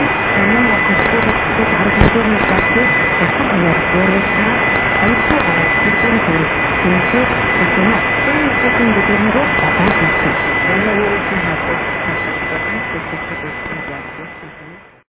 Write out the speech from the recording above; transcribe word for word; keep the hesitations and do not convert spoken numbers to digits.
karena waktu itu itu harus itu negatif itu ayat beresna itu ayat tertentu untuk sesuatu yang itu menjadi apa itu karena itu harus